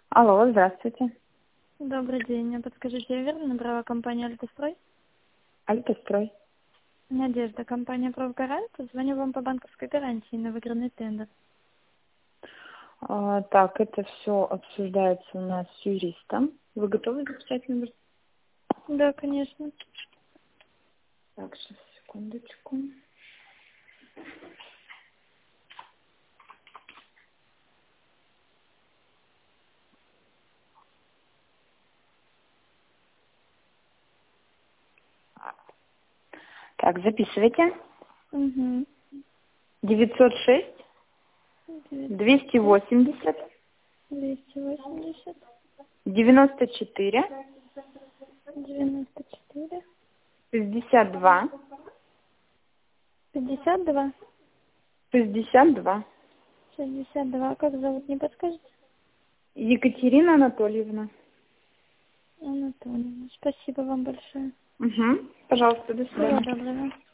Алло, здравствуйте. Добрый день. Подскажите, я верно набрала компанию «Альтострой»? Альтострой. Надежда, компания «Профгарант». Звоню вам по банковской гарантии на выигранный тендер. Так, это все обсуждается у нас с юристом. Вы готовы записать номер? Да, конечно. Так, сейчас, секундочку. Так, записывайте. Угу. 906 280 280 94 94 62 52 62. 62. Как зовут, не подскажете? Екатерина Анатольевна. Анатольевна. Спасибо вам большое. Угу. Пожалуйста, до Всего свидания. доброго.